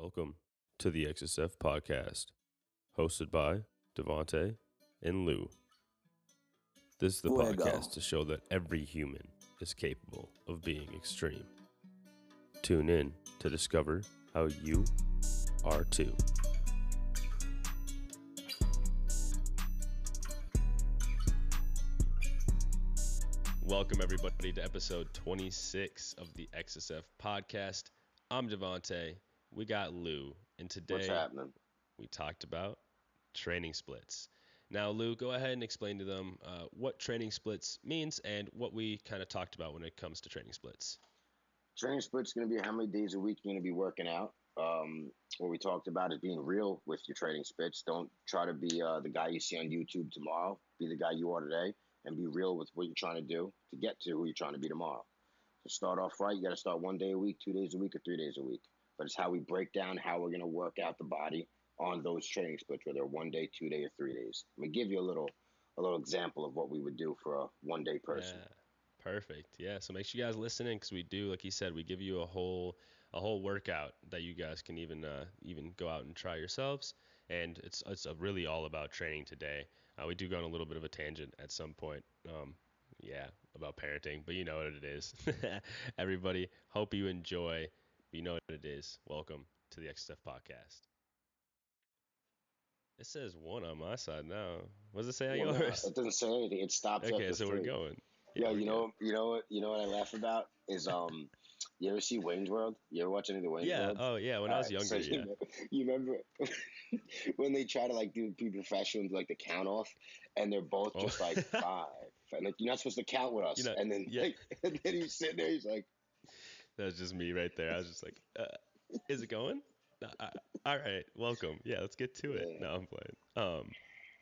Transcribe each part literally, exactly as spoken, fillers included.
Welcome to the X S F podcast, hosted by Devontae and Lou. This is the Fuego. podcast to show that every human is capable of being extreme. Tune in to discover how you are too. Welcome everybody to episode twenty-six of the X S F podcast. I'm Devontae. We got Lou, and today What's happening? we talked about training splits. Now, Lou, go ahead and explain to them uh, what training splits means and what we kind of talked about when it comes to training splits. Training split's going to be how many days a week you're going to be working out. Um, what we talked about is being real with your training splits. Don't try to be uh, the guy you see on YouTube tomorrow. Be the guy you are today, and be real with what you're trying to do to get to who you're trying to be tomorrow. To start off right, you got to start one day a week, two days a week, or three days a week. But it's how we break down how we're going to work out the body on those training splits, whether one day, two day, or three days. I'm going to give you a little a little example of what we would do for a one-day person. Yeah, perfect. Yeah, so make sure you guys listen in because we do, like you said, we give you a whole a whole workout that you guys can even uh, even go out and try yourselves. And it's it's uh, really all about training today. Uh, we do go on a little bit of a tangent at some point. Um, yeah, about parenting, but you know what it is. Everybody, hope you enjoy. You know what it is. Welcome to the X S F podcast. It says one on my side now. What does it say on Well, yours? no, it doesn't say anything. It stops Okay, after so three. we're going. Yeah, we're you know, good. you know what, you know what I laugh about is um, you ever see Wayne's World? You ever watch any of the Wayne's Yeah. World? Oh, yeah. When All I was right, younger, so yeah. you, know, you remember when they try to like do be professional, do, like the count off, and they're both just Oh. like five, and like you're not supposed to count with us, You know, and then yeah. like, and then he's sitting there, he's like, That was just me right there. I was just like, uh, is it going? No, I, all right. Welcome. Yeah, let's get to it. Yeah. No, I'm playing. Um,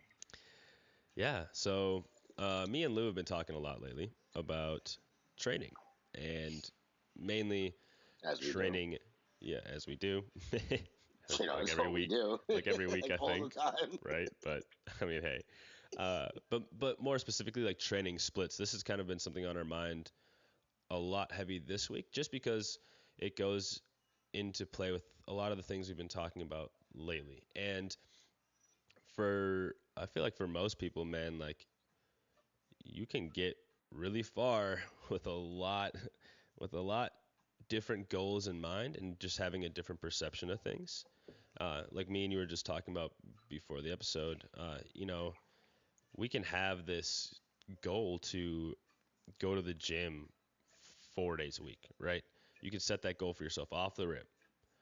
yeah. So uh, me and Lou have been talking a lot lately about training and mainly as we training. Yeah, as we do. do. You know, like that's every what we week. do. Like every week, Like I all think. the time. Right. But I mean, hey. Uh, but but more specifically, like training splits. This has kind of been something on our mind a lot heavy this week, just because it goes into play with a lot of the things we've been talking about lately. And for I feel like for most people, man, like you can get really far with a lot with a lot different goals in mind and just having a different perception of things. Uh, like me and you were just talking about before the episode, uh, you know, we can have this goal to go to the gym four days a week, right? You can set that goal for yourself off the rip,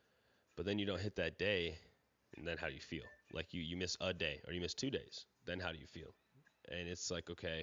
but then you don't hit that day, and then how do you feel? Like you, you miss a day or you miss two days, then how do you feel? And it's like, okay,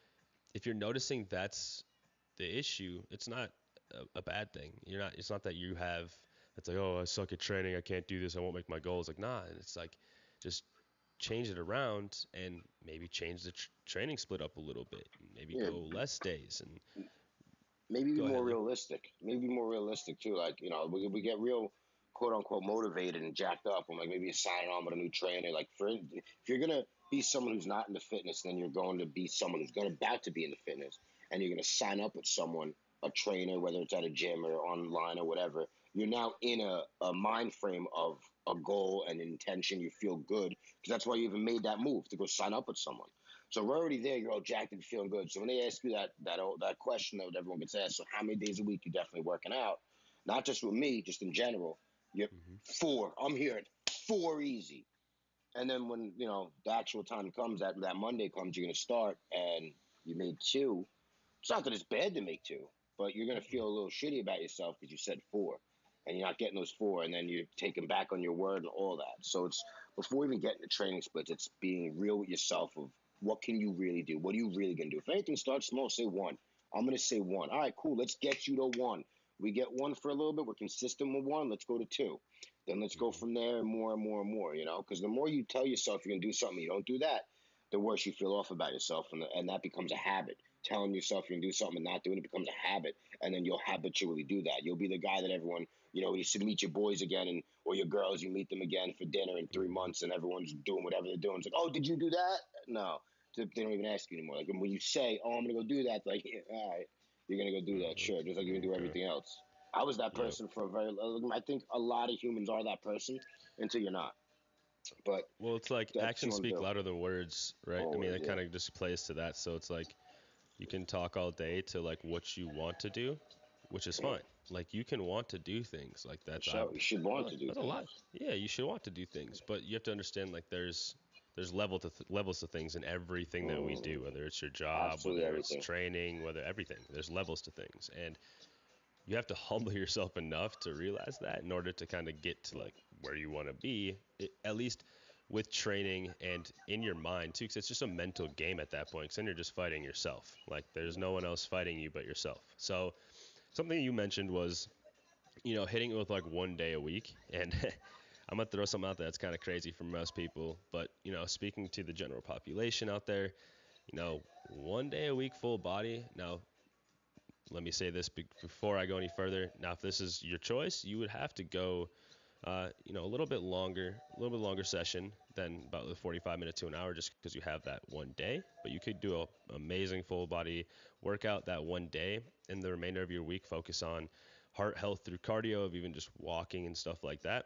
if you're noticing that's the issue, it's not a, a bad thing. You're not, it's not that you have, it's like, oh, I suck at training, I can't do this, I won't make my goals. Like, nah, it's like, just change it around and maybe change the tr- training split up a little bit. Maybe Yeah. go less days and Maybe be Go more ahead, Lou. realistic. Maybe be more realistic too. Like, you know, we we get real quote unquote motivated and jacked up. I'm like, maybe you're signing on with a new trainer. Like, for if you're gonna be someone who's not into fitness, then you're going to be someone who's going about to be into fitness, and you're gonna sign up with someone, a trainer, whether it's at a gym or online or whatever. You're now in a, a mind frame of a goal and intention. You feel good because that's why you even made that move to go sign up with someone. So we're already there. You're all jacked and feeling good. So when they ask you that that that question that everyone gets asked, so how many days a week you definitely working out? Not just with me, just in general. You're Mm-hmm. four. I'm here at four easy. And then when you know the actual time comes, that that Monday comes, you're gonna start, and you made two. It's not that it's bad to make two, but you're gonna feel a little shitty about yourself because you said four, and you're not getting those four, and then you're taking back on your word and all that. So it's before even getting to training splits, it's being real with yourself of what can you really do? What are you really gonna do? If anything, start small. Say one. I'm gonna say one. All right, cool. Let's get you to one. We get one for a little bit. We're consistent with one. Let's go to two. Then let's go from there and more and more and more. You know, because the more you tell yourself you're gonna do something, you don't do that, the worse you feel off about yourself, and, the, and that becomes a habit. Telling yourself you're going to do something and not doing it becomes a habit, and then you'll habitually do that. You'll be the guy that everyone, you know, when you should meet your boys again and or your girls, you meet them again for dinner in three months, and everyone's doing whatever they're doing. It's like, oh, did you do that? No, they don't even ask you anymore. Like when you say, oh, I'm going to go do that, like, yeah, all right, you're going to go do that, sure, just like you can do Okay. everything else. I was that Yep. person for a very. I think a lot of humans are that person until you're not. But Well, it's like that's what you actions want to speak do. louder than words, right? I mean, Always, that yeah. kind of just plays to that. So it's like you can talk all day to like what you want to do, which is Yeah. fine. Like you can want to do things like For that's I sure. You should want well, to do that's a things. lot. Yeah, you should want to do things, but you have to understand like there's there's level to th- levels to things in everything that we do, Mm, whether it's your job, absolutely whether it's everything. training, whether everything. There's levels to things, and you have to humble yourself enough to realize that in order to kind of get to like where you want to be, it, at least with training and in your mind too, because it's just a mental game at that point. Because then you're just fighting yourself. Like there's no one else fighting you but yourself. So something you mentioned was, you know, hitting it with like one day a week, and I'm gonna throw something out there that's kind of crazy for most people, but you know, speaking to the general population out there, you know, one day a week full body. Now, let me say this be- before I go any further. Now, if this is your choice, you would have to go, uh, you know, a little bit longer, a little bit longer session than about the forty-five minutes to an hour, just because you have that one day. But you could do a amazing full body workout that one day, and the remainder of your week focus on heart health through cardio, of even just walking and stuff like that.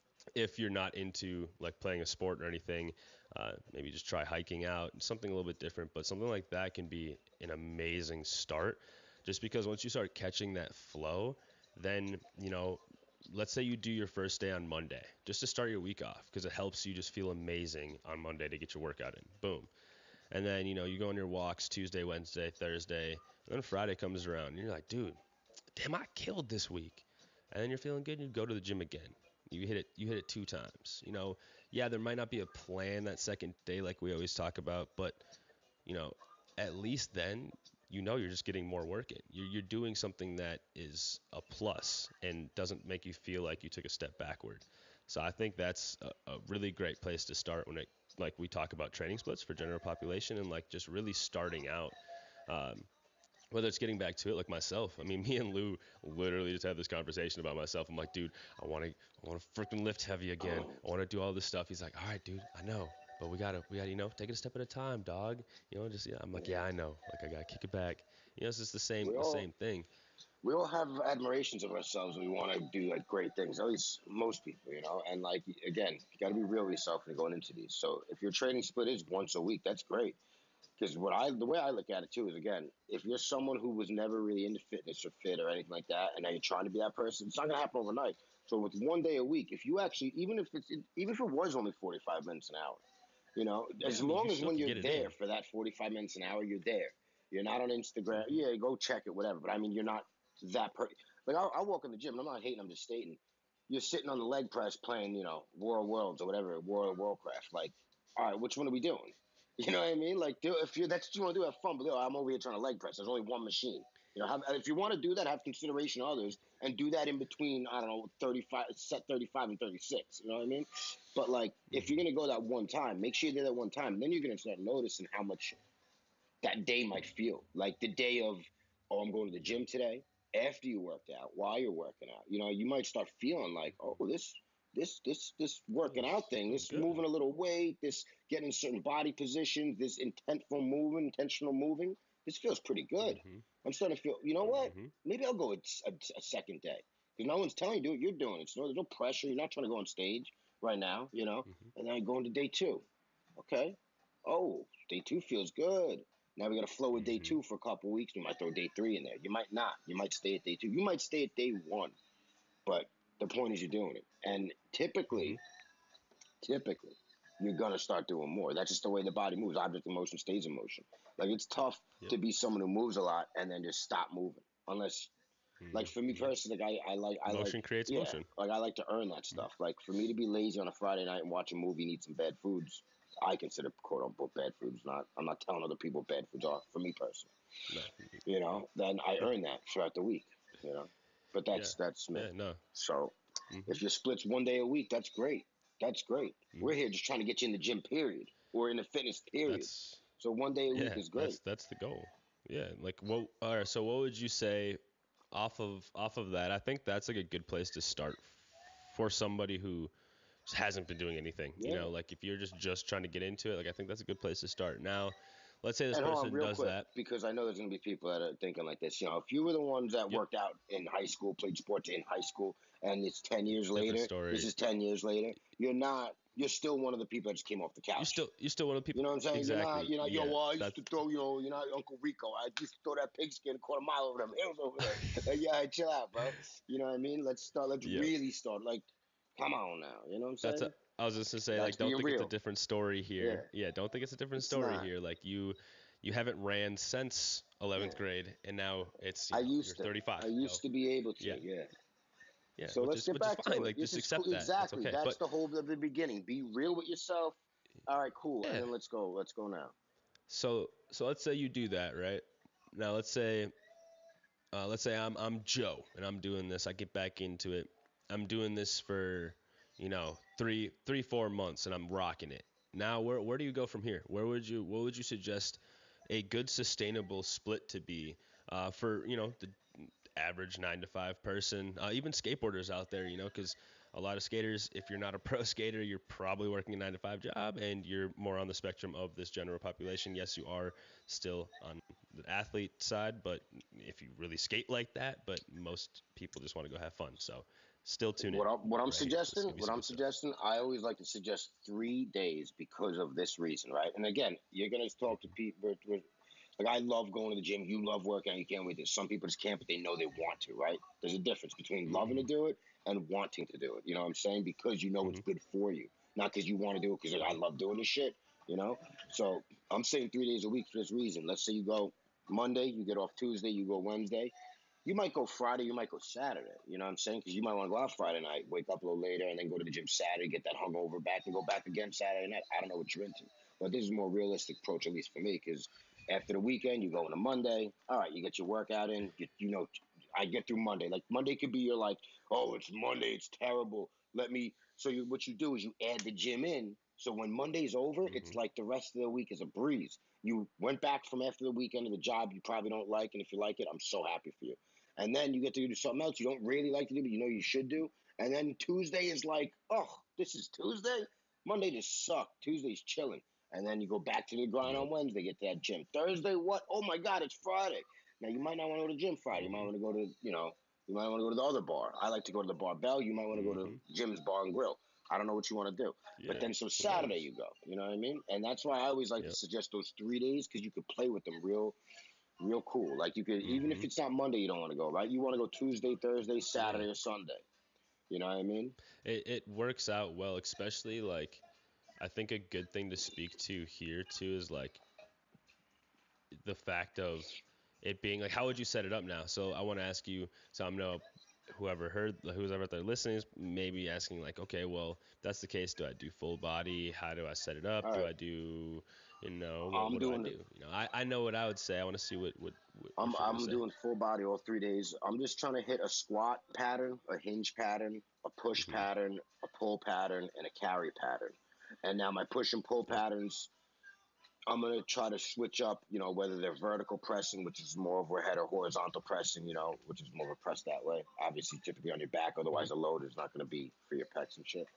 If you're not into like playing a sport or anything, uh, maybe just try hiking out, something a little bit different. But something like that can be an amazing start, just because once you start catching that flow, then you know, let's say you do your first day on Monday, just to start your week off, because it helps you just feel amazing on Monday to get your workout in. Boom. And then you know you go on your walks Tuesday, Wednesday, Thursday, and then Friday comes around, and you're like, dude, damn, I killed this week. And then you're feeling good, and you go to the gym again. You hit it. You hit it two times. You know, yeah, there might not be a plan that second day like we always talk about, but you know, at least then you know you're just getting more work in. You're, you're doing something that is a plus and doesn't make you feel like you took a step backward. So I think that's a, a really great place to start when it like we talk about training splits for general population and like just really starting out. Um, Whether it's getting back to it, like myself. I mean, me and Lou literally just had this conversation about myself. I'm like, dude, I want to, I want to freaking lift heavy again. Oh, I want to do all this stuff. He's like, all right, dude, I know, but we gotta, we gotta, you know, take it a step at a time, dog. You know, just yeah. I'm like, yeah, I know. Like, I gotta kick it back. You know, it's just the same, we the all same thing. we all have admirations of ourselves. And we want to do like great things. At least most people, you know. And like again, you got to be real with yourself when you're going into these. So if your training split is once a week, that's great. Because what I the way I look at it too is again, if you're someone who was never really into fitness or fit or anything like that, and now you're trying to be that person, it's not gonna happen overnight. So with one day a week, if you actually even if it's even if it was only forty-five minutes an hour, you know, Yeah, as I mean, you long as still when can you're get it there in. for that forty-five minutes an hour, you're there. You're not on Instagram. Hmm. Yeah, go check it, whatever. But I mean, you're not that per. Like I, I walk in the gym, and I'm not hating. I'm just stating. You're sitting on the leg press playing, you know, World Worlds or whatever, World Warcraft. Like, all right, which one are we doing? You know what I mean? Like, do, if you that's what you want to do, have fun. But yo, I'm over here trying to leg press. There's only one machine. You know, have, if you want to do that, have consideration of others, and do that in between. I don't know, thirty-five, set thirty-five and thirty-six. You know what I mean? But like, if you're Hmm. gonna go that one time, make sure you do that one time. And then you're gonna start noticing how much that day might feel. Like the day of, oh, I'm going to the gym today. After you worked out, while you're working out, you know, you might start feeling like, oh, this, this, this, this working Feels out thing, feels this good. moving a little weight, this getting certain body positions, this intentful moving, intentional moving. This feels pretty good. Hmm. I'm starting to feel. You know what? Hmm. Maybe I'll go a, a, a second day because no one's telling you to do it. You're doing it. So there's no pressure. You're not trying to go on stage right now. You know. Hmm. And then I go into day two. Okay. Oh, day two feels good. Now we got to flow with day Hmm. two for a couple weeks. You might throw day three in there. You might not. You might stay at day two. You might stay at day one. But the point is you're doing it. And Hmm. typically, typically, you're gonna start doing more. That's just the way the body moves. Object in motion stays in motion. Like it's tough Yep. to be someone who moves a lot and then just stop moving. Unless like Hmm. for me Yep. personally, like I, I like I like Motion creates yeah, motion. like I like to earn that Mhm. stuff. Like for me to be lazy on a Friday night and watch a movie and eat some bad foods, I consider quote unquote bad foods. Not I'm not telling other people bad foods are for me personally. No. You know, then I Yeah. earn that throughout the week. You know, but Yeah. that's that's me. Yeah. No. So Hmm. if your splits one day a week, that's great. That's great. Hmm. We're here just trying to get you in the gym, period, or in the fitness, period. That's So one day a week yeah. is great. That's that's the goal. Yeah. Like what? All right. So what would you say off of off of that? I think that's like a good place to start for somebody who just hasn't been doing anything. You Yeah. know, like if you're just just trying to get into it, like I think that's a good place to start. Now, let's say this And hold on, person real does quick, that. because I know there's going to be people that are thinking like this. You know, if you were the ones that Yep. worked out in high school, played sports in high school, and it's ten years Different later, story. this is ten years later, you're not, you're still one of the people that just came off the couch. You still, you still one of the people. You know what I'm saying? Exactly. You're not, you're not, yeah, yo, well, I used that's, to throw, you know, you're not Uncle Rico. I used to throw that pigskin a quarter mile over them hills over there. Like, yeah, chill out, bro. You know what I mean? Let's start, let's Yep. really start. Like, come on now. You know what I'm saying? That's a, I was just gonna say, That's like, don't being think real. it's a different story here. Yeah. yeah, don't think it's a different It's story not. here. Like you, you haven't ran since eleventh Yeah. grade, and now it's you I know, used you're to. thirty-five. I used so, to be able to. Yeah. Yeah. Yeah, So which let's is get which is back to fine. it. Like, This just is accept cool. that. That's Exactly. okay. That's But the whole of the beginning. Be real with yourself. All right, cool. yeah. And then let's go. Let's go now. So so let's say you do that, right? Now let's say, uh, let's say I'm I'm Joe and I'm doing this. I get back into it. I'm doing this for, you know, three three four months and I'm rocking it. Now where where do you go from here? Where would you what would you suggest a good sustainable split to be uh, for you know the average nine to five person, uh, even skateboarders out there, you know, because a lot of skaters, if you're not a pro skater, you're probably working a nine to five job and you're more on the spectrum of this general population. Yes, you are still on the athlete side, but if you really skate like that, but most people just want to go have fun. So still tune in. What I'm, what I'm right suggesting, here. what I'm suggesting, I always like to suggest three days because of this reason, right? And again, you're gonna talk to people. Like I love going to the gym. You love working out. You can't wait to. Some people just can't, but they know they want to, right? There's a difference between loving to do it and wanting to do it. You know what I'm saying? Because you know mm-hmm. it's good for you, not because you want to do it because like, I love doing this shit. You know? So I'm saying three days a week for this reason. Let's say you go Monday, you get off Tuesday, you go Wednesday. You might go Friday, you might go Saturday. You know what I'm saying? Because you might want to go out Friday night, wake up a little later, and then go to the gym Saturday, get that hungover back, and go back again Saturday night. I don't know what you're into. But this is a more realistic approach, at least for me, because after the weekend, you go on a Monday. All right, you get your workout in. You, you know, I get through Monday. Like, Monday could be your, like, oh, it's Monday, it's terrible. Let me – so you, what you do is you add the gym in. So when Monday's over, mm-hmm. it's like the rest of the week is a breeze. You went back from after the weekend to the job you probably don't like, and if you like it, I'm so happy for you. And then you get to do something else you don't really like to do, but you know you should do. And then Tuesday is like, oh, this is Tuesday? Monday just sucked. Tuesday's chilling. And then you go back to the grind on Wednesday, get to that gym. Thursday, what? Oh, my God, it's Friday. Now, you might not want to go to the gym Friday. You might want to go to, you know, you might want to go to the other bar. I like to go to the Barbell. You might want to go to Jim's Bar and Grill. I don't know what you want to do. Yeah, but then so Saturday you go. You know what I mean? And that's why I always like yep. to suggest those three days because you could play with them real real cool. Like you could, mm-hmm. even if it's not Monday, you don't want to go, right? You want to go Tuesday, Thursday, Saturday, yeah. or Sunday. You know what I mean? It, it works out well, especially like, I think a good thing to speak to here too is like the fact of it being like, how would you set it up now? So I want to ask you, so I'm know whoever heard, who's ever out there listening is maybe asking like, okay, well, if that's the case, do I do full body? How do I set it up? All do right. I do, you know, what, I'm what doing do I do? You know, I, I know what I would say. I want to see what, what, what I'm, I'm doing full body all three days. I'm just trying to hit a squat pattern, a hinge pattern, a push mm-hmm. pattern, a pull pattern, and a carry pattern. And now my push and pull patterns, I'm going to try to switch up, you know, whether they're vertical pressing, which is more overhead, or horizontal pressing, you know, which is more of a press that way. Obviously, typically on your back, otherwise the load is not going to be for your pecs and shit.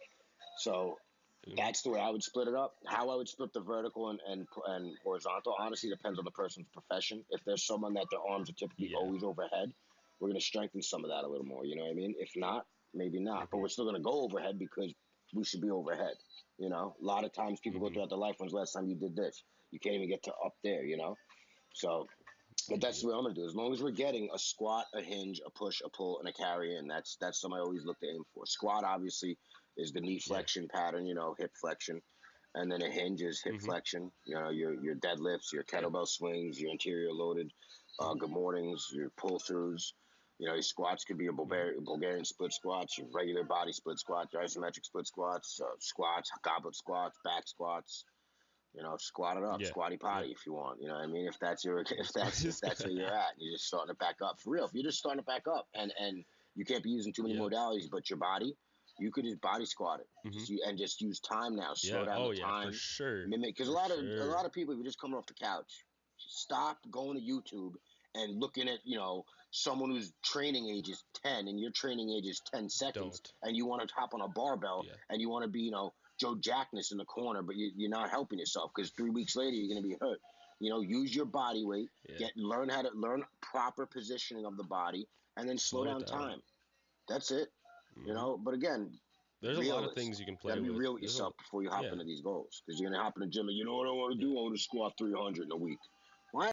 So that's the way I would split it up. How I would split the vertical and, and, and horizontal, honestly, depends on the person's profession. If there's someone that their arms are typically yeah. always overhead, we're going to strengthen some of that a little more, you know what I mean? If not, maybe not. Mm-hmm. But we're still going to go overhead because we should be overhead. You know, a lot of times people mm-hmm. go throughout their life, when's the last time you did this? You can't even get to up there, you know? So, but that's yeah. what I'm going to do. As long as we're getting a squat, a hinge, a push, a pull, and a carry in, that's that's something I always look to aim for. Squat, obviously, is the knee flexion yeah. pattern, you know, hip flexion. And then a hinge is hip mm-hmm. flexion, you know, your your deadlifts, your kettlebell yeah. swings, your interior loaded uh, good mornings, your pull-throughs. You know, your squats could be a Bulgarian, Bulgarian split squats, your regular body split squats, your isometric split squats, uh, squats, goblet squats, back squats. You know, squat it up, yeah. squatty potty yeah. if you want. You know what I mean? If that's your, if that's if that's where you're at, and you're just starting to back up for real. If you're just starting to back up, and and you can't be using too many yeah. modalities, but your body, you could just body squat it, mm-hmm. just, and just use time now. Slow yeah. down oh, the yeah, time. for sure. Mimic, because a lot of sure. a lot of people, if you're just coming off the couch, stop going to YouTube and looking at, you know, someone whose training age is ten and your training age is ten seconds, Don't. and you want to hop on a barbell yeah. and you want to be, you know, Joe Jackness in the corner, but you, you're not helping yourself because three weeks later you're going to be hurt. You know, use your body weight, Yeah. get learn how to learn proper positioning of the body, and then slow, Slow it down, down. time. That's it. Mm-hmm. You know, but again, there's realist. a lot of things you can play You gotta be with. real with There's yourself a, before you hop yeah. into these goals, because you're gonna hop in the gym and you know what I want to yeah. do. I want to squat three hundred in a week. Why?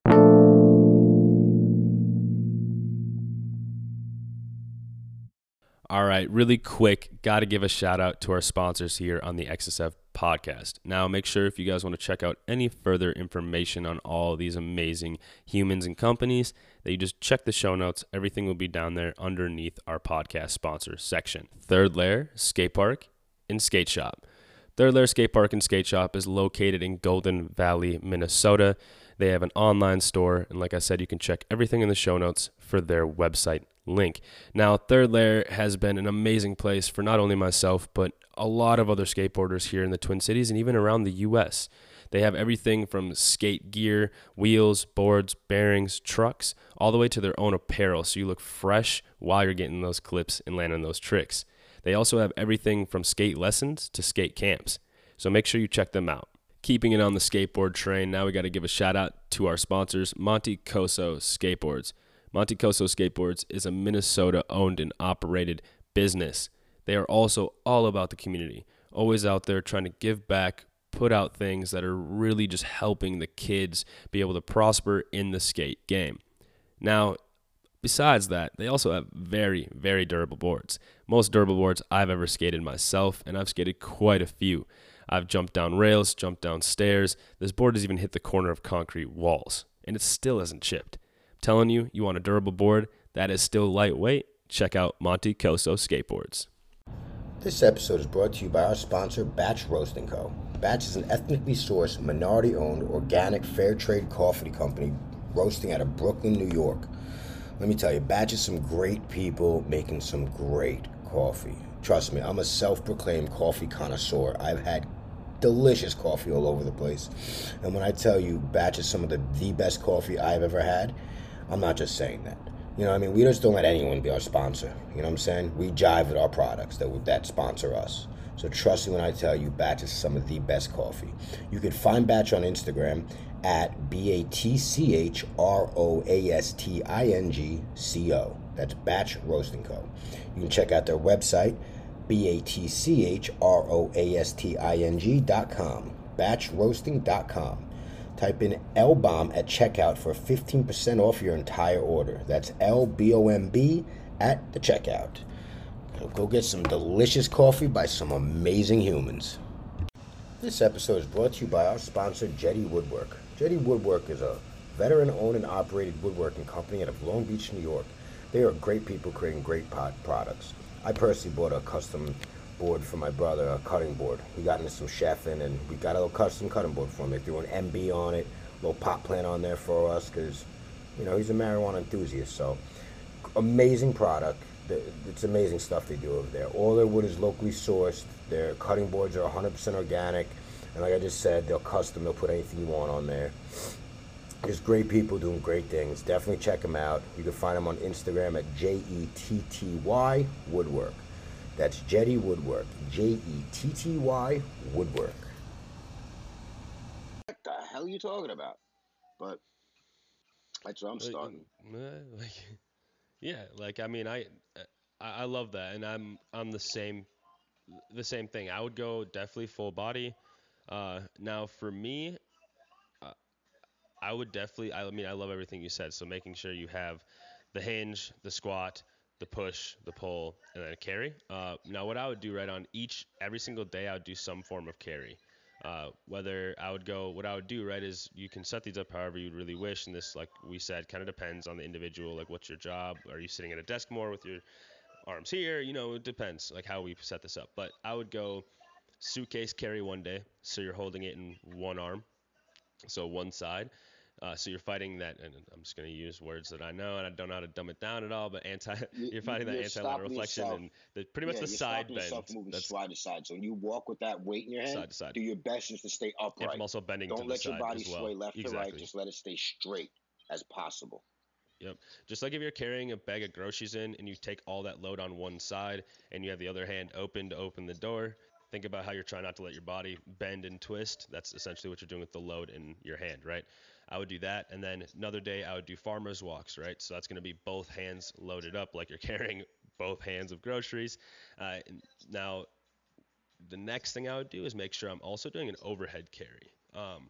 All right, really quick, got to give a shout out to our sponsors here on the X S F podcast. Now, make sure if you guys want to check out any further information on all these amazing humans and companies, that you just check the show notes. Everything will be down there underneath our podcast sponsor section. Third Lair Skate Park and Skate Shop. Third Lair Skate Park and Skate Shop is located in Golden Valley, Minnesota. They have an online store, and like I said, you can check everything in the show notes for their website link. Now, Third Lair has been an amazing place for not only myself, but a lot of other skateboarders here in the Twin Cities and even around the U S. They have everything from skate gear, wheels, boards, bearings, trucks, all the way to their own apparel, so you look fresh while you're getting those clips and landing those tricks. They also have everything from skate lessons to skate camps, so make sure you check them out. Keeping it on the skateboard train, now we got to give a shout out to our sponsors, Monte Coso Skateboards. Monte Coso Skateboards is a Minnesota-owned and operated business. They are also all about the community, always out there trying to give back, put out things that are really just helping the kids be able to prosper in the skate game. Now, besides that, they also have very, very durable boards. Most durable boards I've ever skated myself, and I've skated quite a few. I've jumped down rails, jumped down stairs. This board has even hit the corner of concrete walls, and it still hasn't chipped. I'm telling you, you want a durable board that is still lightweight? Check out Monte Coso Skateboards. This episode is brought to you by our sponsor, Batch Roasting Co. Batch is an ethnically sourced, minority-owned, organic, fair trade coffee company roasting out of Brooklyn, New York. Let me tell you, Batch is some great people making some great coffee. Trust me, I'm a self-proclaimed coffee connoisseur. I've had delicious coffee all over the place. And when I tell you Batch is some of the, the best coffee I've ever had, I'm not just saying that. You know what I mean? We just don't let anyone be our sponsor. You know what I'm saying? We jive with our products that, that sponsor us. So trust me when I tell you Batch is some of the best coffee. You can find Batch on Instagram at B A T C H R O A S T I N G C O. That's Batch Roasting Co. You can check out their website, B A T C H R O A S T I N G dot com, batch roasting dot com. Type in L B O M at checkout for fifteen percent off your entire order. That's L B O M B at the checkout. Go get some delicious coffee by some amazing humans. This episode is brought to you by our sponsor, Jetty Woodwork. Jetty Woodwork is a veteran-owned and operated woodworking company out of Long Beach, New York. They are great people creating great pot products. I personally bought a custom board for my brother, a cutting board. He got into some chefing, and we got a little custom cutting board for him. They threw an M B on it, a little pot plant on there for us, because, you know, he's a marijuana enthusiast. So, amazing product. It's amazing stuff they do over there. All their wood is locally sourced. Their cutting boards are one hundred percent organic. And like I just said, they'll custom. They'll put anything you want on there. There's great people doing great things. Definitely check them out. You can find them on Instagram at J E T T Y Woodwork. That's Jetty Woodwork. J E T T Y Woodwork. What the hell are you talking about? But that's where I'm starting. Like, like, yeah, like I mean, I, I I love that, and I'm I'm the same, the same thing. I would go definitely full body. Uh, now for me, uh, I would definitely. I mean, I love everything you said. So making sure you have the hinge, the squat, the push, the pull, and then a carry. Uh, now what I would do right on each every single day, I would do some form of carry. Uh, whether I would go, what I would do, right, is you can set these up however you'd really wish. And this, like we said, kind of depends on the individual. Like, what's your job? Are you sitting at a desk more with your arms here? You know, it depends, like how we set this up. But I would go suitcase carry one day. So you're holding it in one arm. So one side. Uh, so you're fighting that, and I'm just going to use words that I know, and I don't know how to dumb it down at all, but anti, you're fighting you're that anti-lateral flexion yourself. and the, pretty much Yeah, the you're side stopping bend. yourself from moving That's side to side. So when you walk with that weight in your hand, side to side. do your best just to stay upright. And I'm also bending Don't to the let your side body as well. sway left Exactly. to right. Just let it stay straight as possible. Yep. Just like if you're carrying a bag of groceries in and you take all that load on one side and you have the other hand open to open the door, think about how you're trying not to let your body bend and twist. That's essentially what you're doing with the load in your hand, right? I would do that. And then another day I would do farmer's walks, right? So that's going to be both hands loaded up like you're carrying both hands of groceries. Uh, now, the next thing I would do is make sure I'm also doing an overhead carry. Um,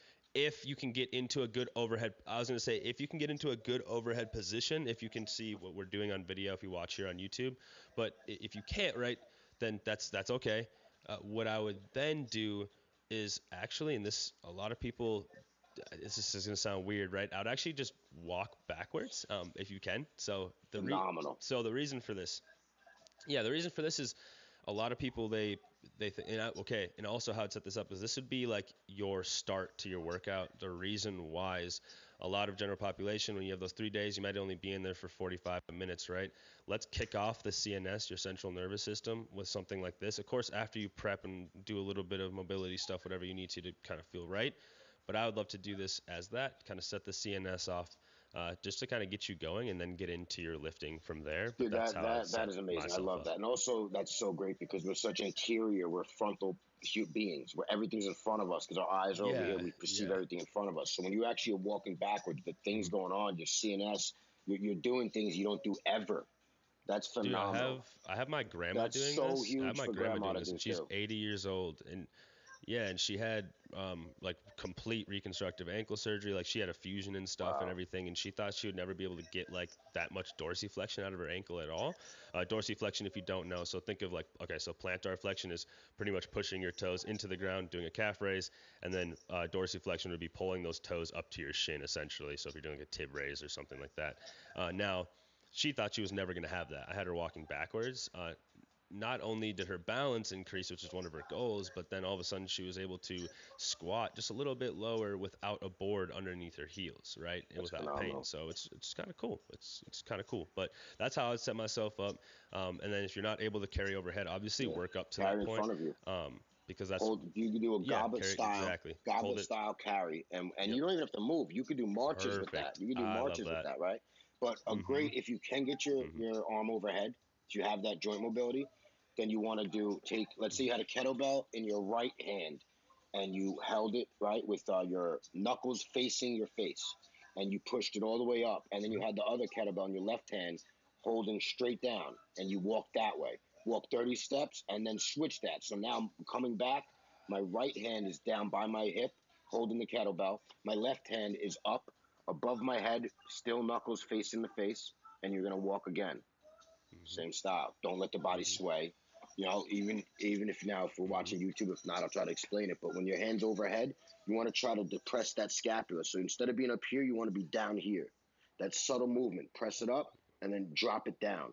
if you can get into a good overhead, I was going to say, if you can get into a good overhead position, if you can see what we're doing on video, if you watch here on YouTube, but if you can't, right, then that's, that's okay. Uh, what I would then do is actually, and this, a lot of people, this is going to sound weird, right? I would actually just walk backwards, um, if you can. So the re- Phenomenal. So the reason for this, yeah, the reason for this is a lot of people, they, they think, and I, okay, and also how I'd set this up is this would be like your start to your workout. The reason why is a lot of general population, when you have those three days, you might only be in there for forty-five minutes, right? Let's kick off the C N S, your central nervous system, with something like this. Of course, after you prep and do a little bit of mobility stuff, whatever you need to to kind of feel right. But I would love to do this as that, kind of set the C N S off, uh, just to kind of get you going and then get into your lifting from there. Dude, that's that, how that, that is amazing. I love up. that. And also, that's so great because we're such interior, we're frontal beings, where everything's in front of us because our eyes are yeah, over here. We perceive yeah. everything in front of us. So when you actually are walking backwards, the things going on, your C N S, you're, you're doing things you don't do ever. That's phenomenal. Dude, I have I have my grandma That's doing so this. huge I have my for grandma grandma doing to this, do and she's too. eighty years old, and yeah, and she had um like complete reconstructive ankle surgery. Like she had a fusion and stuff Wow. and everything, and she thought she would never be able to get like that much dorsiflexion out of her ankle at all. Uh, dorsiflexion, if you don't know, so think of like, okay, so plantar flexion is pretty much pushing your toes into the ground, doing a calf raise, and then uh, dorsiflexion would be pulling those toes up to your shin essentially. So if you're doing a tib raise or something like that. Uh, now, she thought she was never going to have that. I had her walking backwards. Uh, not only did her balance increase, which is one of her goals, but then all of a sudden she was able to squat just a little bit lower without a board underneath her heels, right? And That's without phenomenal. pain. So it's it's kind of cool. It's it's kind of cool. But that's how I set myself up. Um, and then if you're not able to carry overhead, obviously Yeah. work up to Carry that in point. front of you. Um, because that's Hold, you can do a yeah, goblet carry, style, exactly. goblet Hold it. style carry, and and Yep. you don't even have to move. You could do marches with that. Perfect. You could do I love marches with that. that, right? But a Mhm. great, if you can get your Mhm. your arm overhead, if you have that joint mobility, then you want to do take. Let's say you had a kettlebell in your right hand, and you held it right with uh, your knuckles facing your face, and you pushed it all the way up, and then you had the other kettlebell in your left hand holding straight down, and you walk that way. Walk thirty steps, and then switch that. So now I'm coming back. My right hand is down by my hip, holding the kettlebell. My left hand is up above my head, still knuckles facing the face, and you're gonna walk again. Mhm. Same style. Don't let the body Mhm. sway. You know, even even if now if we're Mhm. watching YouTube, if not, I'll try to explain it. But when your hand's overhead, you want to try to depress that scapula. So instead of being up here, you want to be down here. That subtle movement. Press it up and then drop it down.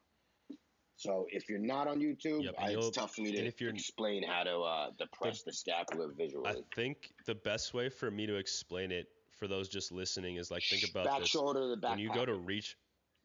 So if you're not on YouTube, Yep, I, and it's you'll tough for me and to if you're explain how to uh, depress the, scapula I visually. think the best way for me to explain it for those just listening is like think about Back this. shoulder, the back When you go to pocket. reach,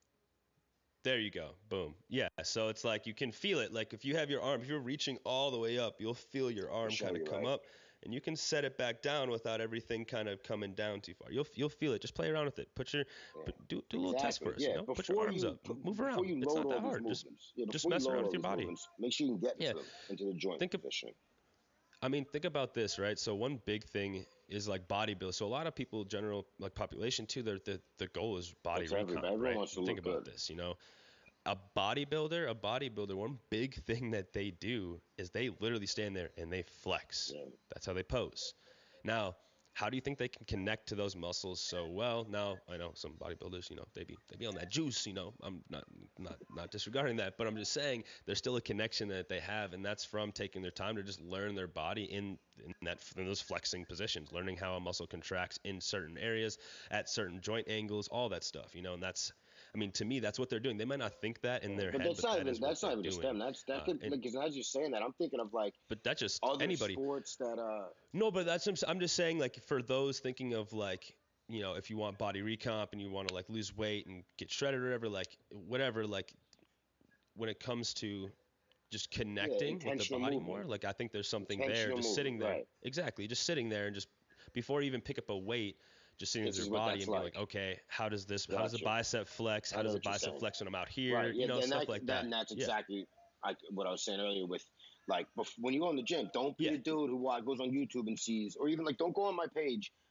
there you go, boom. Yeah, so it's like you can feel it. Like if you have your arm, if you're reaching all the way up, you'll feel your arm sure, kind of you're come right. up, and you can set it back down without everything kind of coming down too far. You'll you'll feel it. Just play around with it. Put your Yeah. put, do do a little test Exactly. for us. Yeah. You know, put Before your arms you up, put- move before around. you It's load not that all these hard. Just movements, yeah, just before you mess load around all with your these body. movements, make sure you can get into Yeah. them, into the joint Think of position. I mean, think about this, right? So one big thing is like bodybuilding. So a lot of people, general like population too, their the the goal is body That's recon, everybody. Everyone right? wants to Think look about good. this, you know. A bodybuilder, a bodybuilder, one big thing that they do is they literally stand there and they flex. Yeah. That's how they pose. Now, how do you think they can connect to those muscles so well? Now, I know some bodybuilders, you know, they be they be on that juice, you know. I'm not not not disregarding that, but I'm just saying there's still a connection that they have, and that's from taking their time to just learn their body in in that in those flexing positions, learning how a muscle contracts in certain areas at certain joint angles, all that stuff, you know. And that's I mean, to me, that's what they're doing. They might not think that in their But head, that's but not that even is what that's not they're even just doing. them. That's that Uh, could and- like as I was just saying that, I'm thinking of like But that's just other anybody. sports that uh No, but that's I'm just saying like for those thinking of like, you know, if you want body recomp and you want to like lose weight and get shredded or whatever, like whatever, like when it comes to just connecting with the intentional body movement. more, like I think there's something there, Intentional just sitting movement, there, right. exactly, just sitting there and just before you even pick up a weight, just sitting This with is your what body that's and be like. like, okay, how does this, how does the Gotcha. bicep flex? I How know does the what you're bicep saying. flex when I'm out here? Right. You Yeah, know, and stuff that, like that that. and that's Yeah. exactly like what I was saying earlier with like bef- when you go in the gym, don't be Yeah. a dude who uh, goes on YouTube and sees, or even like don't go on my page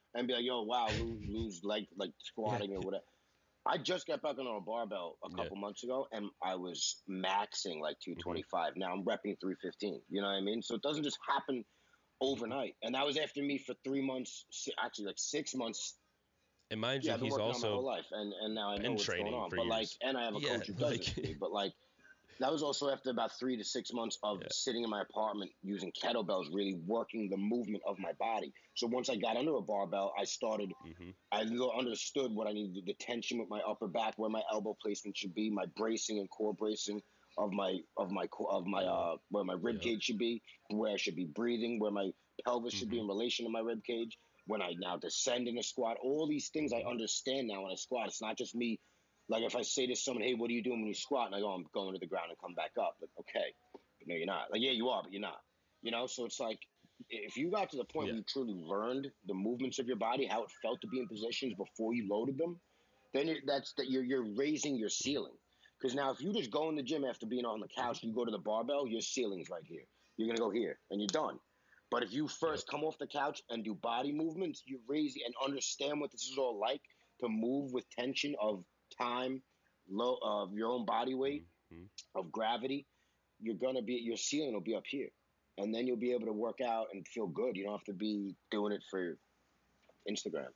and be like, yo, wow, lose, lose like like squatting or whatever. I just got back on a barbell a couple Yeah. months ago, and I was maxing like two Mm-hmm. twenty-five. Now I'm repping three fifteen. You know what I mean? So it doesn't just happen overnight. And that was after me for three months, actually like six months. And mind Yeah, you, I've been he's working on my whole also life, and, and now I know been what's going training on. for But like, years. and I have a Yeah, coach who does like- it for me. But like, that was also after about three to six months of Yeah. sitting in my apartment using kettlebells, really working the movement of my body. So once I got under a barbell, I started, Mm-hmm. I understood what I needed, the tension with my upper back, where my elbow placement should be, my bracing and core bracing of my, of my, of my, Yeah. uh, where my rib Yeah. cage should be, where I should be breathing, where my pelvis should be Mm-hmm. in relation to my rib cage. When I now descend in a squat, all these things I understand now when I squat. It's not just me. Like if I say to someone, hey, what are you doing when you squat? And I go, I'm going to the ground and come back up. Like, okay. But no, you're not. Like, yeah, you are, but you're not. You know, so it's like if you got to the point Yeah. where you truly learned the movements of your body, how it felt to be in positions before you loaded them, then it, that's that you're you're raising your ceiling. Because now if you just go in the gym after being on the couch, you go to the barbell, your ceiling's right here. You're gonna go here and you're done. But if you first Yep. come off the couch and do body movements, you raise and understand what this is all like to move with tension of time, low of your own body weight, Mm-hmm. of gravity, you're gonna be your ceiling will be up here, and then you'll be able to work out and feel good. You don't have to be doing it for Instagram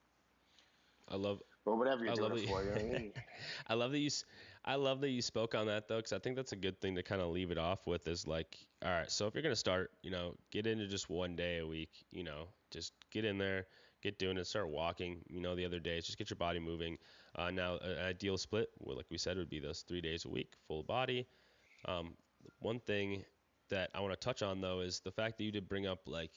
I love or whatever you're I doing love it that for. You know what I mean? I love that you s- I love that you spoke on that though, because I think that's a good thing to kind of leave it off with is like, all right, so if you're gonna start, you know, get into just one day a week, you know, just get in there, get doing it, start walking, you know, the other days, just get your body moving. Uh, now, an ideal split, well, like we said, would be those three days a week, full body. Um, one thing that I want to touch on though is the fact that you did bring up like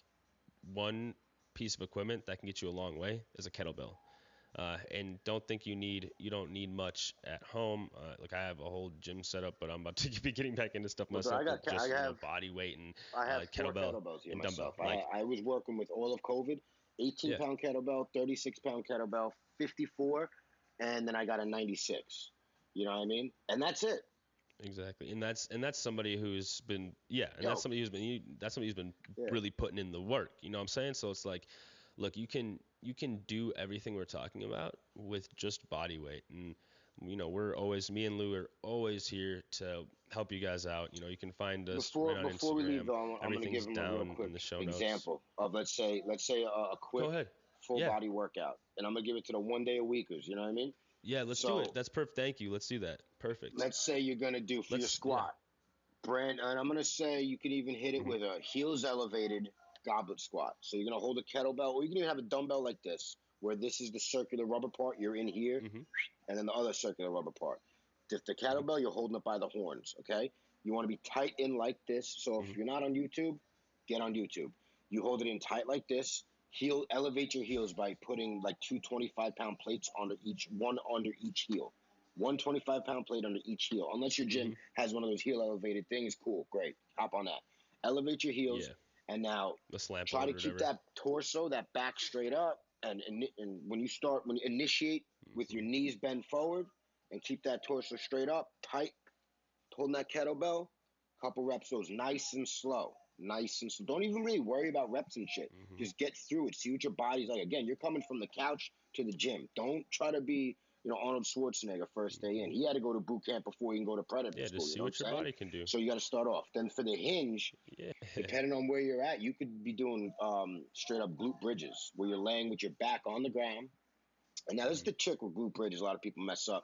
one piece of equipment that can get you a long way is a kettlebell. Uh, and don't think you need you don't need much at home. Uh, like I have a whole gym setup, but I'm about to be getting back into stuff Well, so myself. I got But just I you know, have body weight and I have uh, four kettlebell kettlebells here and dumbbell. myself. Like I, I was working with all of COVID, eighteen yeah, pound kettlebell, thirty-six pound kettlebell, fifty-four, and then I got a ninety-six. You know what I mean? And that's it. exactly. And that's and that's somebody who's been yeah, and Yo. that's somebody who's been you, that's somebody who's been Yeah. really putting in the work. You know what I'm saying? So it's like, look, you can you can do everything we're talking about with just body weight. And you know, we're always me and Lou are always here to help you guys out. You know, you can find us Before right on before Instagram. we leave, though, I'm, I'm going to Everything's give them a real down quick in the show notes. example of let's say let's say a, a quick Go ahead. full Yeah. body workout, and I'm going to give it to the one day a weekers. You know what I mean? Yeah, let's So- do it. That's perfect. Thank you. Let's do that. Perfect. Let's say you're going to do for your Let's- squat, brand, and I'm going to say you can even hit it Mhm. with a heels elevated goblet squat. So you're going to hold a kettlebell, or you can even have a dumbbell like this, where this is the circular rubber part. You're in here, Mhm. and then the other circular rubber part. The, the kettlebell, you're holding it by the horns. Okay, you want to be tight in like this. So if Mhm. you're not on YouTube, get on YouTube. You hold it in tight like this. Heel, elevate your heels by putting like two twenty-five pound plates under each one under each heel. One twenty-five pound plate under each heel. Unless your gym Mhm. has one of those heel elevated things, cool, great. Hop on that. Elevate your heels, Yeah. and now The slam try to or keep whatever. that torso, that back straight up, and, and and when you start, when you initiate with your knees bent forward, and keep that torso straight up, tight, holding that kettlebell, couple reps goes nice and slow, nice and slow. Don't even really worry about reps and shit. Mhm. Just get through it. See what your body's like. Again, you're coming from the couch to the gym. Don't try to be, you know, Arnold Schwarzenegger first day in. He had to go to boot camp before he can go to Predator Yeah, school. just You see know what what your I'm saying? body can do. So you got to start off. Then for the hinge, Yeah. depending on where you're at, you could be doing um, straight up glute bridges, where you're laying with your back on the ground. And now this is the trick with glute bridges. A lot of people mess up.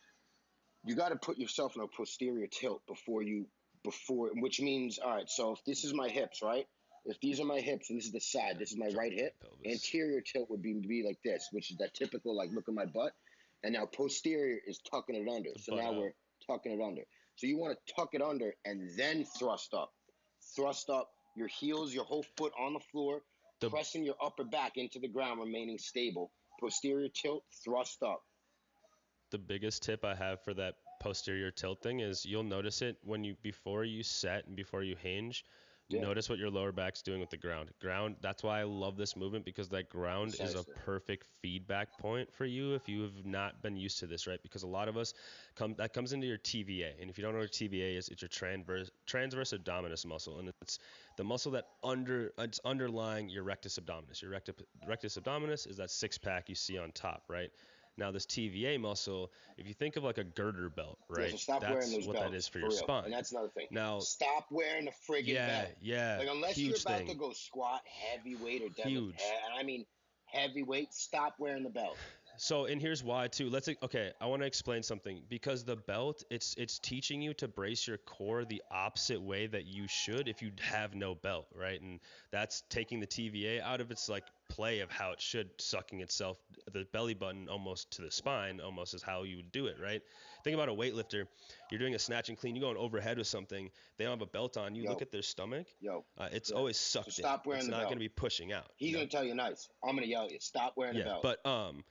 You got to put yourself in a posterior tilt before you, before, which means, all right, so if this is my hips, right? If these are my hips and this is the side, this is my right hip, Pelvis. anterior tilt would be, be like this, which is that typical, like, look at my butt. And now posterior is tucking it under. The So butt now out. we're tucking it under. So you want to tuck it under and then thrust up. Thrust up, your heels, your whole foot on the floor, The- pressing your upper back into the ground, remaining stable. Posterior tilt, thrust up. The biggest tip I have for that posterior tilt thing is you'll notice it when you before you set and before you hinge, Yeah. Notice what your lower back's doing with the ground. Ground. That's why I love this movement, because that ground is a Precisely. perfect feedback point for you if you have not been used to this, right? Because a lot of us come that comes into your T V A, and if you don't know what T V A is, it's your transverse transverse abdominis muscle, and it's the muscle that under it's underlying your rectus abdominis. Your rectus rectus abdominis is that six pack you see on top, right? Now this T V A muscle, if you think of like a girder belt, Yeah, right? so stop That's wearing those what belts, that is for, for your real. spine. And that's another thing. Now, Stop wearing the friggin' yeah, belt. yeah, Like, unless huge you're about thing. to go squat, heavyweight, or deadlift, Huge. and I mean heavyweight, stop wearing the belt. So, and here's why too. Let's okay. I want to explain something, because the belt, it's it's teaching you to brace your core the opposite way that you should if you have no belt, right? And that's taking the T V A out of its like play of how it should, sucking itself the belly button almost to the spine, almost is how you would do it, right? Think about a weightlifter. You're doing a snatch and clean. You're going overhead with something. They don't have a belt on. You Yo. look at their stomach. Yo, Uh, it's yeah. always So sucked stop in. wearing It's the not belt. going to be pushing out. He's you know? gonna tell you nice. I'm gonna yell at you. Stop wearing Yeah, the belt. but um.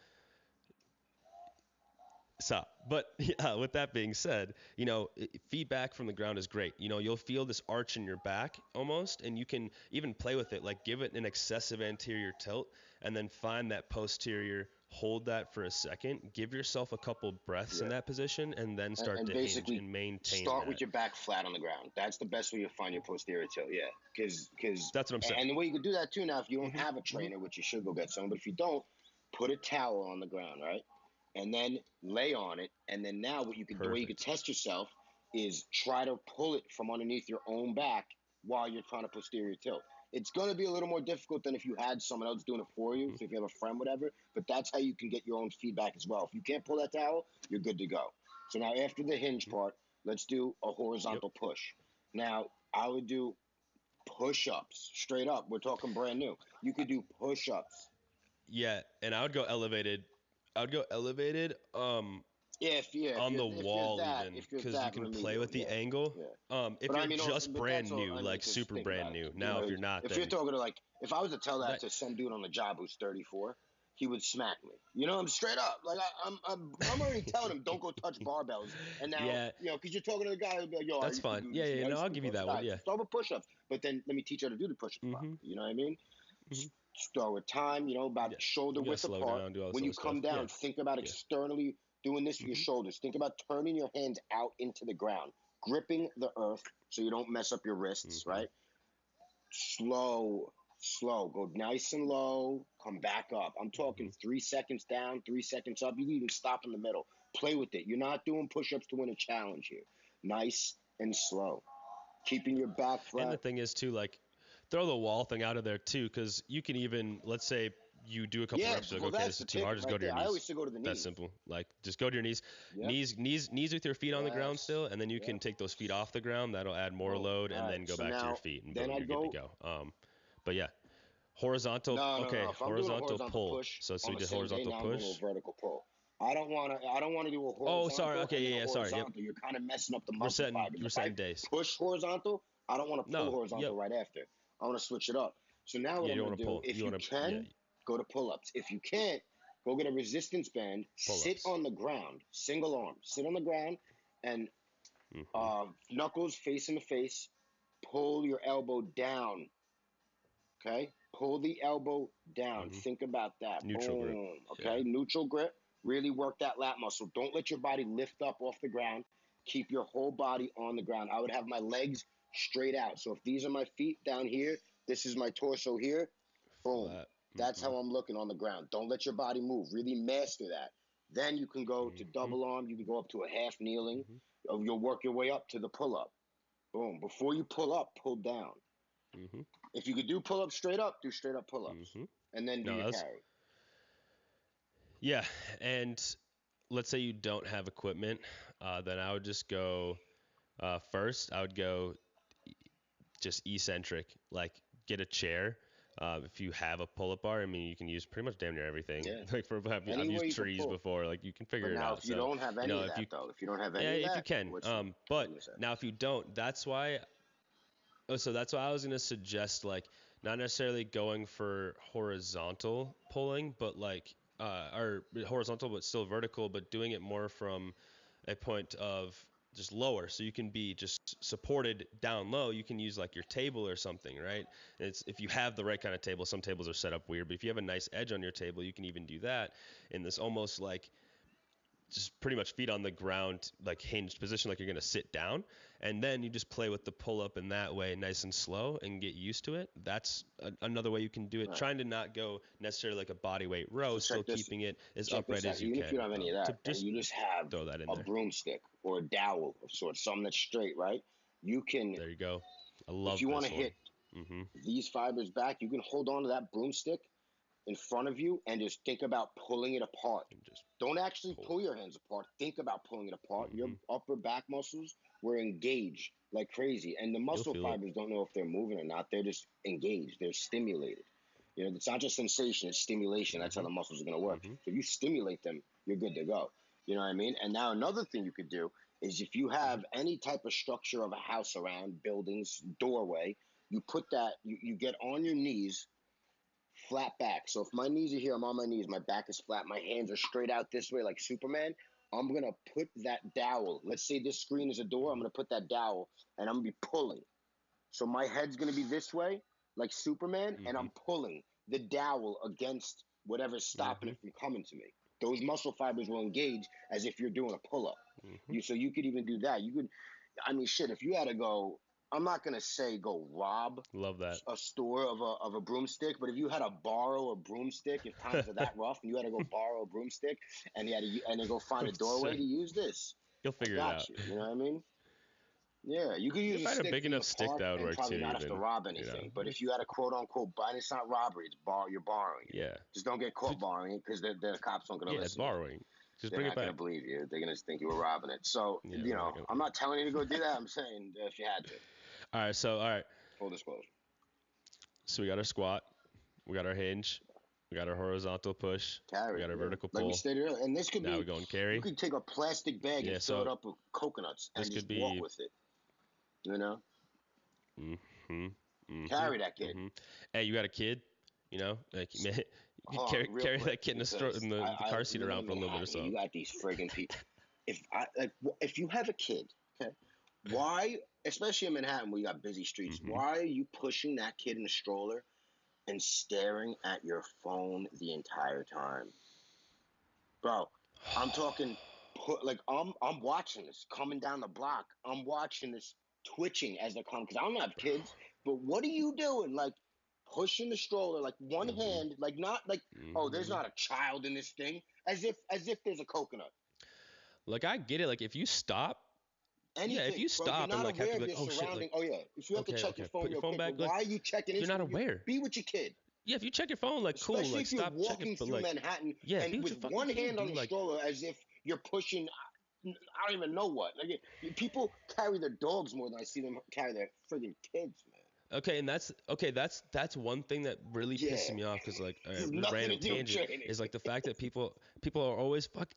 Stop. But yeah, with that being said, you know, i- feedback from the ground is great. You know, you'll feel this arch in your back almost, and you can even play with it, like give it an excessive anterior tilt, and then find that posterior, hold that for a second, give yourself a couple breaths in Yeah. that position, and then start and to hinge basically and maintain Start that. with your back flat on the ground. That's the best way to find your posterior tilt. Yeah, because because That's what I'm saying. and the way you can do that too. Now, if you don't Mhm, have a mhm. trainer, which you should go get someone, but if you don't, put a towel on the ground, right, and then lay on it. And then now, what you can the way you can Perfect. test yourself is try to pull it from underneath your own back while you're trying to posterior tilt. It's going to be a little more difficult than if you had someone else doing it for you. Mhm. So if you have a friend, whatever, but that's how you can get your own feedback as well. If you can't pull that towel, you're good to go. So now after the hinge Mhm. part, let's do a horizontal push. Now I would do push-ups straight up. We're talking brand new. You could do push-ups. Yeah, and I would go elevated. I would go elevated. Um, Yeah, if yeah, if on you're, the if you're wall that, even, if you're because you that can play remedial, with the yeah, angle. yeah. Um, if But you're I mean, just but brand that's all, new, I mean, like just super think brand about new. it. You Now, know, if you're not, if then you're talking to like, if I was to tell that, that, to some dude on the job who's thirty-four, he would smack me. You know, I'm straight up. Like I, I'm, I'm, I'm already telling him, don't go touch barbells. And now, yeah, you know, because you're talking to the guy who'll be like, yo, I that's used to fine. do Yeah, this in yeah, high no, I'll school. give you I said, that all one. right, Yeah. so start with push-ups, but then let me teach you how to do the push-ups Mhm. properly. You know what I mean? Mhm. Start with time, you know, about Yeah. shoulder You gotta width slow apart. down, do all this When you other come stuff. down, Yeah. think about Yeah. externally doing this with your Mhm. shoulders. Think about turning your hands out into the ground, gripping the earth so you don't mess up your wrists, Mhm. right? Slow, slow. Go nice and low, come back up. I'm talking Mhm. three seconds down, three seconds up. You can even stop in the middle. Play with it. You're not doing push-ups to win a challenge here. Nice and slow. Keeping your back flat. And the thing is too, like, throw the wall thing out of there too, because you can even, let's say you do a couple Yeah, reps, you're well, like, okay, that's this the is too hard. ticket Just right go to your there. I knees. always say go to the That's knees. simple. Like, just go to your knees. Yep. Knees, knees, knees with your feet on the ground Yes. still, and then you Yep. can take those feet off the ground. That'll add more Boom. load, and All then right, go so back to your now- feet, and then boom, I you're go- good to go. Um, but yeah, horizontal. No, no, okay, no. If I'm doing a horizontal, horizontal pull. push, so so on we the did same horizontal day, now push. I'm going to a vertical pull. I don't want to. I don't want to do a horizontal. Oh, sorry. Okay, and then yeah, a yeah, sorry, yep. horizontal. You're kind of messing up the We're muscle setting, fibers. we're If I setting days. push horizontal, I don't want to pull No, horizontal yep. right after. I want to switch it up. So now what Yeah, I'm you going want to to do, pull. if You you, want to, can, yeah, go to pull-ups. If you can't, go get a resistance band. Sit Pull-ups. on the ground, single arm. Sit on the ground, and mhm. uh, knuckles facing the face. Pull your elbow down. Okay? Pull the elbow down. Mhm. Think about that. Neutral grip. Boom. Okay? Neutral grip. Really work that lat muscle. Don't let your body lift up off the ground. Keep your whole body on the ground. I would have my legs straight out. So if these are my feet down here, this is my torso here. Boom. Flat. That's Mhm. how I'm looking on the ground. Don't let your body move. Really master that. Then you can go to Mhm. double arm. You can go up to a half kneeling. Mhm. You'll work your way up to the pull up. Boom. Before you pull up, pull down. Mhm. If you could do pull ups straight up, do straight up pull ups. Mhm. And then do No, your that's- carry. Yeah, and let's say you don't have equipment, uh, then I would just go uh, first. I would go e- just eccentric, like get a chair. Uh, if you have a pull-up bar, I mean, you can use pretty much damn near everything. Yeah. Like for I've, I've Any way used you can trees pull. before. Like you can figure But it now, out. if you so, don't have any know, of if that, you, though, if you don't have any yeah, of if that, you can. what's Um, what but do you say? now if you don't, that's why. Oh, so that's why I was gonna suggest like not necessarily going for horizontal pulling, but like uh, or horizontal but still vertical, but doing it more from a point of just lower, so you can be just supported down low. You can use like your table or something, right? And it's if you have the right kind of table. Some tables are set up weird, but if you have a nice edge on your table, you can even do that in this almost like just pretty much feet on the ground, like hinged position, like you're gonna sit down, and then you just play with the pull up in that way, nice and slow, and get used to it. That's a, another way you can do it. Right. Trying to not go necessarily like a body weight row, so still this, keeping it as upright as you Even can. if you don't have any of that, just you just have throw that in a there. broomstick or a dowel of sorts, something that's straight, right? You can. There you go. I love. If you want to hit mm-hmm. these fibers back, you can hold on to that broomstick in front of you and just think about pulling it apart. Just don't actually pull. pull your hands apart. Think about pulling it apart. Mm-hmm. Your upper back muscles were engaged like crazy, and the muscle fibers it. don't know if they're moving or not. They're just engaged. They're stimulated. You know, it's not just sensation; it's stimulation. Mm-hmm. That's how the muscles are going to work. Mm-hmm. So if you stimulate them, you're good to go. You know what I mean? And now another thing you could do is if you have any type of structure of a house around, buildings, doorway, you put that. You, you get on your knees. Flat back. So if my knees are here, I'm on my knees, my back is flat, my hands are straight out this way like Superman, I'm going to put that dowel. Let's say this screen is a door. I'm going to put that dowel, and I'm going to be pulling. So my head's going to be this way like Superman, mm-hmm. and I'm pulling the dowel against whatever's stopping mm-hmm. it from coming to me. Those muscle fibers will engage as if you're doing a pull-up. Mm-hmm. You, so you could even do that. You could, I mean, shit, if you had to go, I'm not going to say go rob Love that. a store of a of a broomstick, but if you had to borrow a broomstick, if times are that rough and you had to go borrow a broomstick and you had to and then go find a doorway to use this, you'll figure it out. You, you know what I mean? Yeah, you could use if a, stick a big enough stick that would work probably too. Not have even, to rob anything, you know. But if you had a quote unquote buy, it's not robbery. It's bar. You're borrowing it. Yeah. Just don't get caught borrowing it because the the cops aren't going to yeah, listen. Yeah, it's borrowing. Just They're bring not it back. Gonna believe you. They're gonna think you were robbing it. So yeah, you know, I'm not telling you to go do that. I'm saying if you had to. All right, so all right. Full disclosure. So we got our squat, we got our hinge, we got our horizontal push, carry, we got our yeah. vertical like pull. Like we stated earlier, and this could now be. Now we're going carry. You could take a plastic bag yeah, and so fill it up with coconuts and this just could be, walk with it. You know. Mm-hmm. mm-hmm carry that kid. Mm-hmm. Hey, you got a kid? You know, like man, you oh, carry carry quick, that kid in the, stro- in the, I, the car I, seat around for a little bit or so. You got these friggin' people. If I like, if you have a kid, okay, why, especially in Manhattan where you got busy streets, mm-hmm. why are you pushing that kid in a stroller and staring at your phone the entire time, bro? I'm talking, put like I'm I'm watching this coming down the block. I'm watching this twitching as they come because I don't have kids. But what are you doing? Like pushing the stroller, like one mm-hmm. hand, like not like mm-hmm. oh, there's not a child in this thing, as if as if there's a coconut. Like I get it. Like if you stop, Anything, yeah. If you bro, stop and like have to be like, oh shit, like, oh yeah. If you have okay, to check okay. your phone, Put your phone quick, back. Why like, are you checking? You're not aware. Be with your kid. Yeah, if you check your phone, like Especially cool, like if you're stop walking checking. through But like, Manhattan, yeah, and with one kid, hand on dude, the like, stroller, as if you're pushing. I don't even know what. Like people carry their dogs more than I see them carry their friggin' kids, man. Okay, and that's okay. That's that's one thing that really yeah. pisses me off because like uh, random tangent is like the fact that people people are always fucking.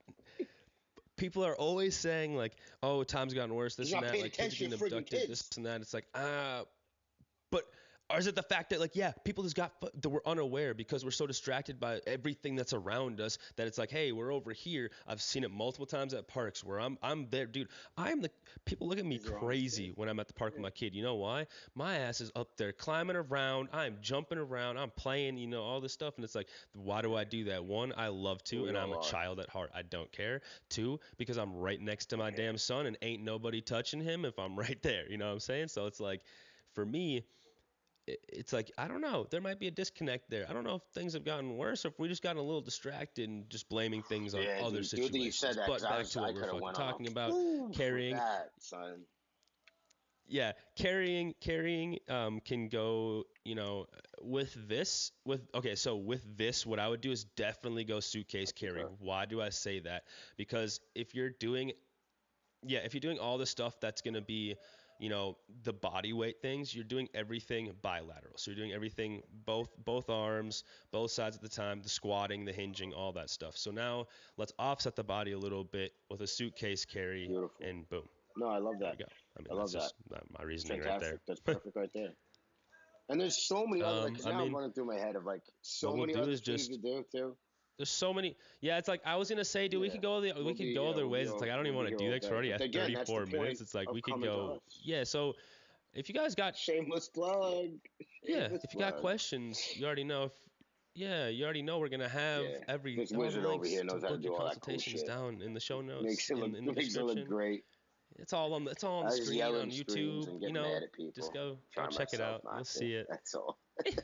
People are always saying like, "Oh, time's gotten worse. This You're and that. Like kids are getting abducted. Kids. This and that." It's like ah, but. Or is it the fact that, like, yeah, people just got that we're unaware because we're so distracted by everything that's around us that it's like, hey, we're over here. I've seen it multiple times at parks where I'm, I'm there, dude. I'm the people look at me crazy when I'm at the park with my kid. You know why? My ass is up there climbing around. I'm jumping around. I'm playing, you know, all this stuff, and it's like, why do I do that? One, I love to, and I'm a child at heart. I don't care. Two, because I'm right next to my damn son, and ain't nobody touching him if I'm right there. You know what I'm saying? So it's like, for me. It's like, I don't know, there might be a disconnect there. I don't know if things have gotten worse or if we just gotten a little distracted and just blaming things on yeah, other dude, situations. Dude, you said that, but back was, to what we're fucking talking about, Ooh, carrying. That, son. Yeah, carrying, carrying um, can go, you know, with this, with, okay, so with this, what I would do is definitely go suitcase carrying. Sure. Why do I say that? Because if you're doing, yeah, if you're doing all the stuff that's going to be, you know, the body weight things, you're doing everything bilateral. So you're doing everything, both both arms, both sides at the time, the squatting, the hinging, all that stuff. So now let's offset the body a little bit with a suitcase carry. Beautiful. And boom. No, I love that. There you go. I, mean, I love that's that. Just my reasoning Fantastic. right there. That's perfect right there. And there's so many other, um, because I now mean, I'm running through my head of like so what many we'll do other is things just, to do too. There's so many. Yeah, it's like I was gonna say, dude, we Yeah. could go the we We'll could be- go yeah, other we'll ways. be It's all- like I don't even we'll want be to do all that because day. we're already But at again, that's the thirty-four minutes. point It's like of we could coming to go. us. Yeah, so if you guys got Shameless plug. yeah, Shameless if you got plug. questions, you already know if yeah, you already know we're gonna have Yeah. every This all the wizard over links here to knows how to book do your all that cool consultations shit. down in the show notes Makes it look, in, in the makes it look description. great. It's all on the it's all on I the just screen yell on at screens YouTube. and get You know, mad at people. just go go Try check it myself out. not You'll to. see it. That's all.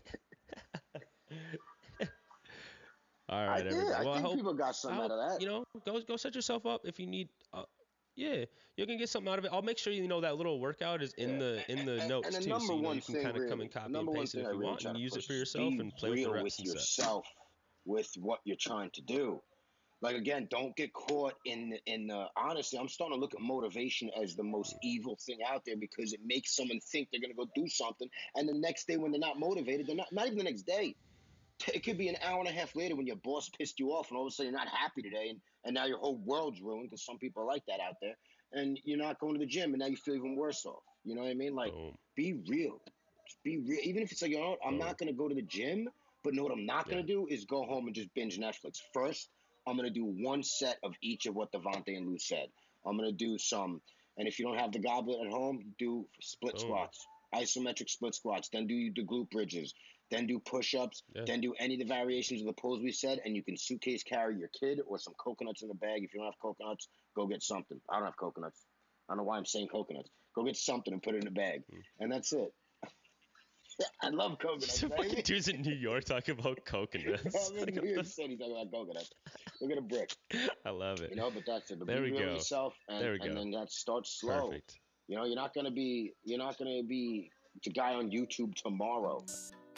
All I right, did. everybody. I Well, I think hope people got something I out hope, of that. you know, go go set yourself up if you need. Uh, yeah, you can get something out of it. I'll make sure you know that little workout is in Yeah. the in the and, notes and the too, number so you know one you can thing, kind of come really, and the copy and number one paste it thing if I you really want try and to use it push for is yourself be and play with the real reps with and stuff. yourself, with what you're trying to do. Like again, don't get caught in the, in the. Honestly, I'm starting to look at motivation as the most evil thing out there because it makes someone think they're gonna go do something, and the next day when they're not motivated, they're not. Not even the next day. It could be an hour and a half later when your boss pissed you off, and all of a sudden you're not happy today, and, and now your whole world's ruined because some people are like that out there, and you're not going to the gym, and now you feel even worse off. You know what I mean? Like, Boom. be real. Just be real. Even if it's like, you know what, I'm Boom. not going to go to the gym, but know what I'm not going Yeah. to do is go home and just binge Netflix. First, I'm going to do one set of each of what Devontae and Lou said. I'm going to do some, and if you don't have the goblet at home, do split Boom. squats, isometric split squats, then do the glute bridges, then do push-ups, Yeah. then do any of the variations of the pose we said, and you can suitcase carry your kid or some coconuts in the bag. If you don't have coconuts, go get something. I don't have coconuts. I don't know why I'm saying coconuts. Go get something and put it in a bag, Mm. and that's it. I love coconuts, Some fucking baby. dudes in New York talking about coconuts. I'm in New York City talking about coconuts. Look at a brick. I love it. You know, but that's it. But There be we real go. with yourself, and, There we and go. then that starts slow. Perfect. You know, you're not gonna be you're not gonna be the guy on YouTube tomorrow.